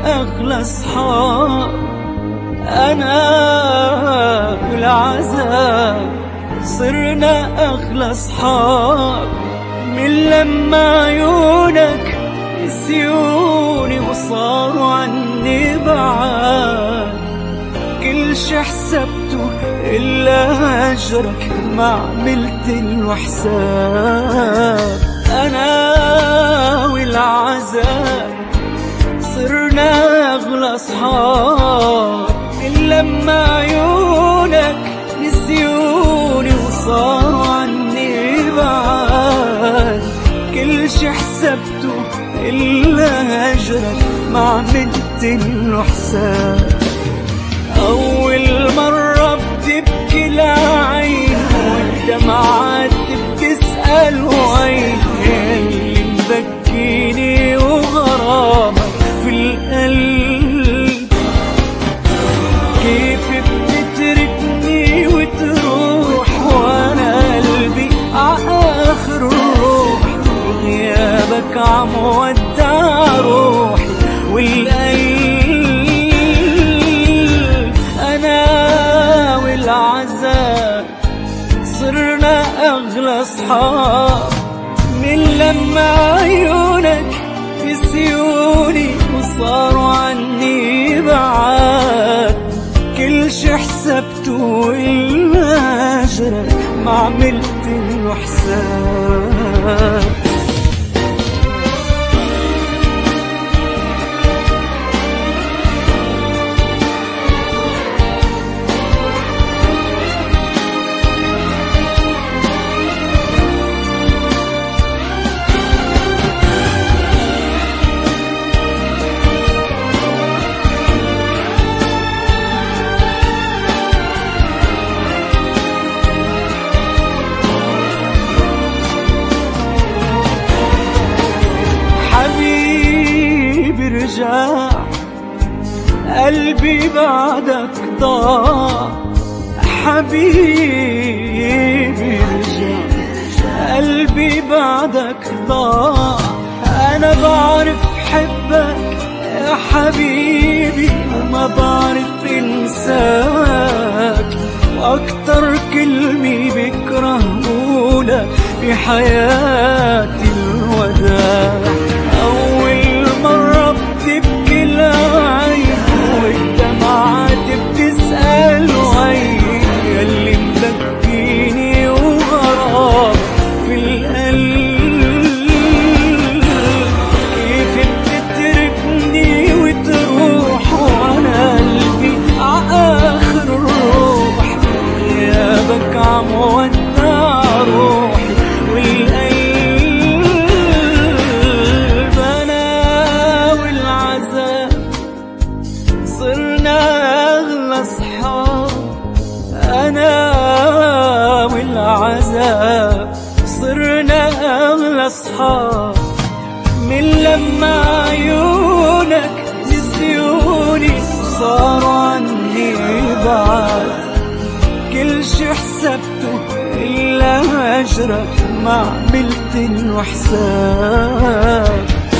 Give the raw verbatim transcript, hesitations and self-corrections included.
أغلى أصحاب، أنا والعذاب صرنا أغلى أصحاب. من لما عيونك نسيوني وصاروا عني بعاد، كل شي حسبته إلا هجرك ما عملت له حساب. أنا والعذاب صرنا أغلى أصحاب، من لما عيونك نسيوني وصاروا عني بعاد، كل شي حسبته إلا هجرك ما عملت له حساب. أول مرة بتبكي العين والدمعات بتسأل وين، اللي مبكيني وغرامك في القلب، كيف بتتركني وتروح وانا قلبي عآخر روح، وغيابك عم ودع روحي والقلب. أنا والعذاب صرنا أغلى أصحاب، من لما عيونك نسيوني وصاروا عني بعاد، كل شي حسبته إلا هجرك ما عملت له حساب. رجع قلبي بعدك ضاع، حبيبي رجع قلبي بعدك ضاع. أنا بعرف حبك يا حبيبي وما بعرف انساك، وأكتر كلمة بكره قولها في حياتي الوداع. أول مرة بتبكي العين والدمعات بتسأل وين، ياللي مبكيني وغرام في القلب، كيف بتتركني وتروح وانا قلبي عآخر روح، غيابك عم ودع روحي والقلب. أنا والعذاب صرنا أغلى أصحاب، من لما عيونك نسيوني وصاروا عني بعاد، كل شي حسبته إلا هجرك ما عملت له حساب.